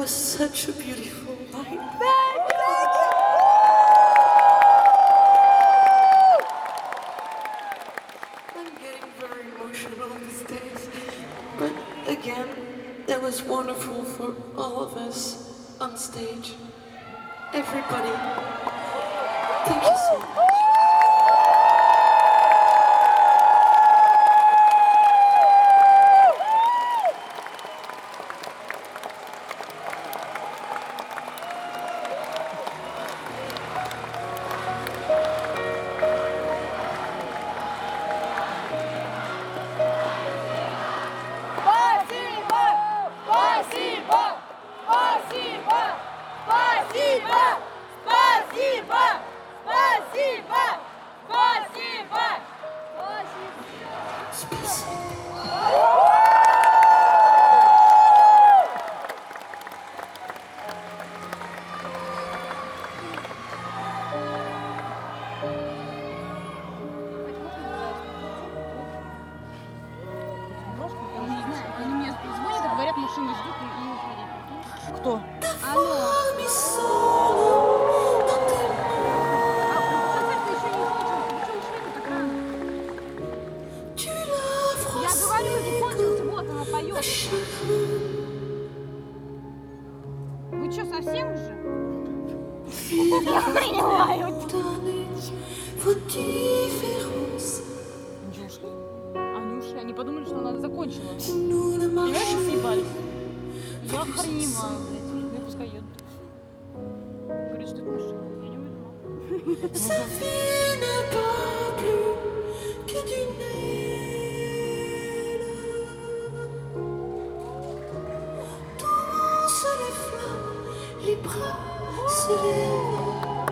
was such a beautiful night. I'm getting very emotional these days. But again, that was wonderful for all of us on stage. Everybody, thank you so much. Кто? Я говорю, не кончился, вот она поет. Вы что, совсем уже? Я принимаю. Анюша, они подумали, что она закончила. Понимаешь, что съебались? Я охреневаю, блядь. Ну пускай едут. Говорит, что это машина. Я не выдумала. Les bras se lèvent.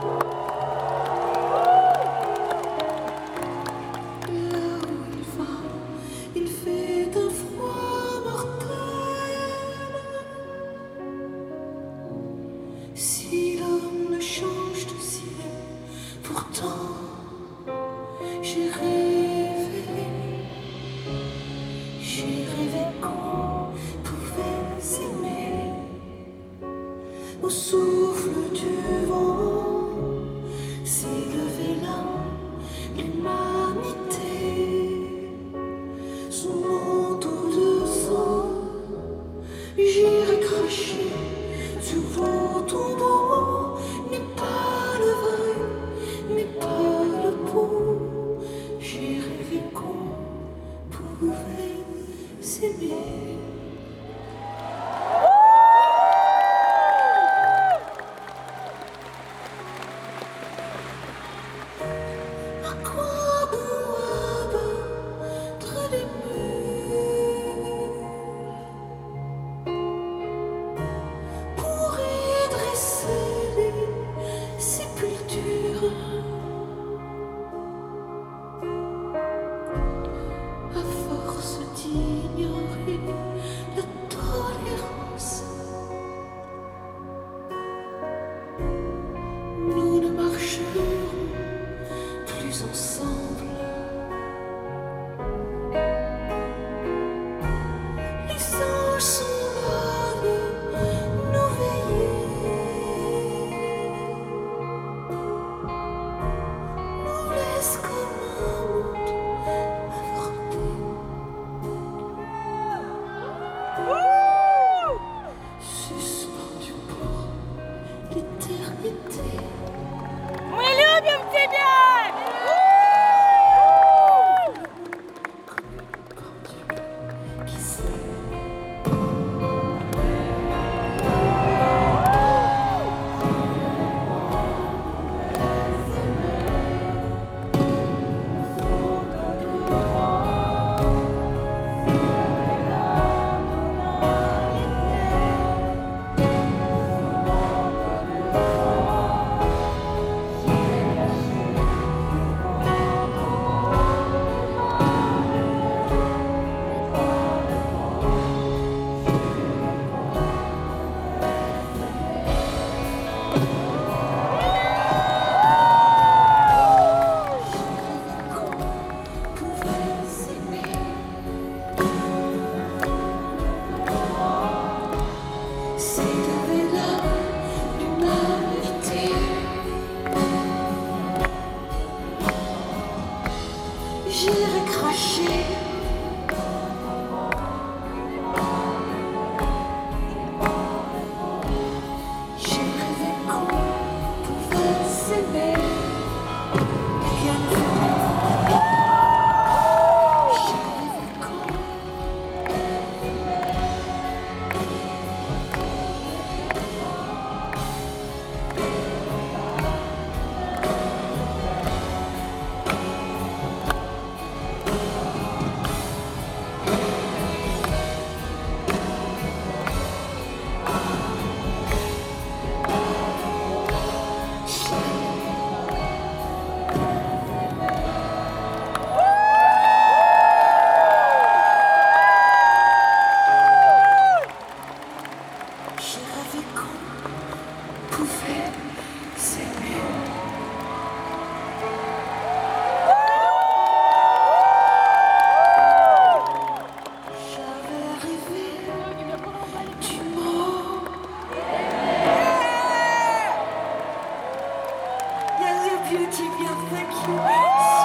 Là où il va, il fait un froid mortel. Si l'homme ne change de ciel, pourtant j'ai rêvé qu'on pouvait s'aimer au souffle du vent. you, Tivia. Thank you